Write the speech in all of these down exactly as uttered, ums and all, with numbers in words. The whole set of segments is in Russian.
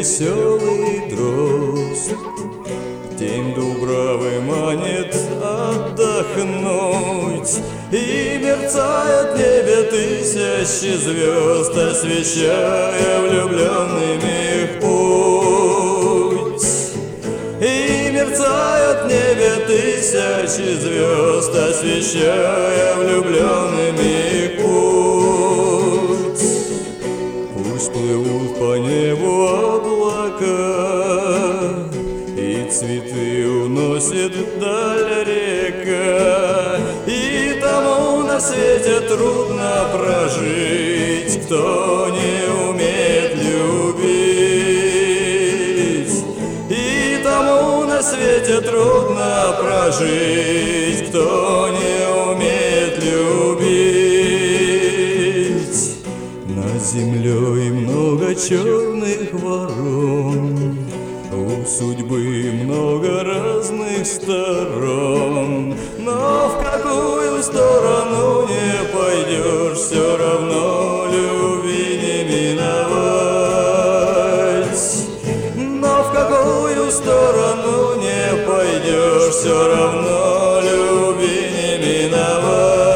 веселый дрозд. Тень дубравы манит отдохнуть, и мерцает в небе тысячи звезд, освещая влюбленным их путь. И мерцает в небе тысячи звезд, освещая влюбленным их путь. Пусть плывут по небу облака, и цветы уносит вдаль река, и тому на свете трудно прожить, кто не умеет любить. И тому на свете трудно прожить, кто не умеет любить. Над землей много черных ворон, у судьбы много разных сторон, но в какую сторону не пойдешь, все равно любви не миновать. Но в какую сторону не пойдешь, все равно любви не миновать.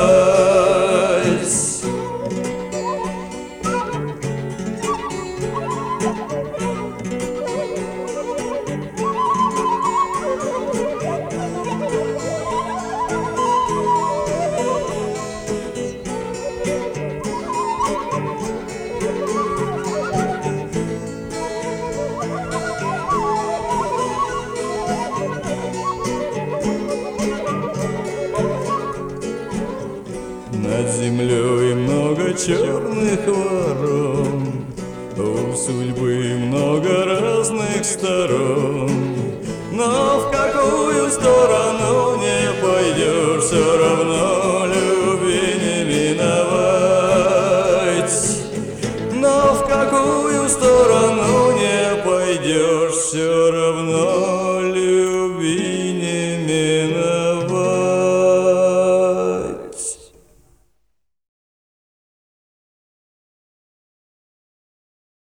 Над землей много черных ворон, у судьбы много разных сторон, но в какую сторону не пойдешь, все равно любви не миновать. Но в какую сторону не пойдешь, все равно любви не миновать.